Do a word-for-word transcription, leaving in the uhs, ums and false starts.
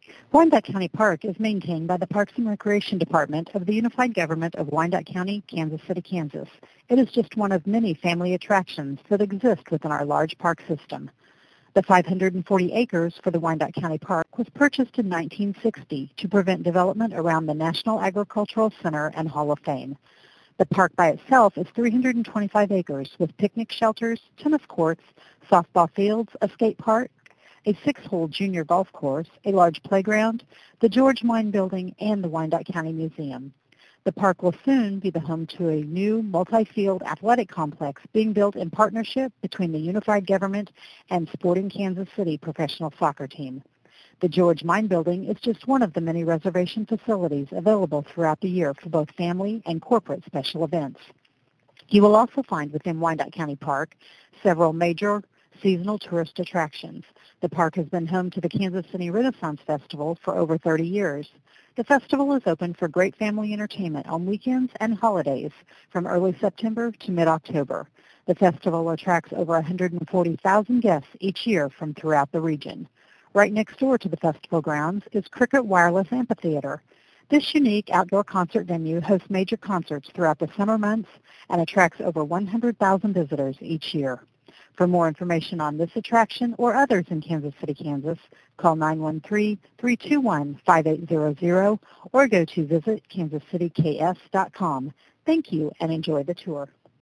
Wyandotte County Park is maintained by the Parks and Recreation Department of the Unified Government of Wyandotte County, Kansas City, Kansas. It is just one of many family attractions that exist within our large park system. The five hundred forty acres for the Wyandotte County Park was purchased in nineteen sixty to prevent development around the National Agricultural Center and Hall of Fame. The park by itself is three hundred twenty-five acres with picnic shelters, tennis courts, softball fields, a skate park, a six-hole junior golf course, a large playground, the George Mine Building, and the Wyandotte County Museum. The park will soon be the home to a new multi-field athletic complex being built in partnership between the Unified Government and Sporting Kansas City professional soccer team. The George Mine Building is just one of the many reservation facilities available throughout the year for both family and corporate special events. You will also find within Wyandotte County Park several major seasonal tourist attractions. The park has been home to the Kansas City Renaissance Festival for over thirty years. The festival is open for great family entertainment on weekends and holidays from early September to mid-October. The festival attracts over one hundred forty thousand guests each year from throughout the region. Right next door to the festival grounds is Cricket Wireless Amphitheater. This unique outdoor concert venue hosts major concerts throughout the summer months and attracts over one hundred thousand visitors each year. For more information on this attraction or others in Kansas City, Kansas, call nine one three, three two one, five eight zero zero or go to visit kansas city k s dot com. Thank you and enjoy the tour.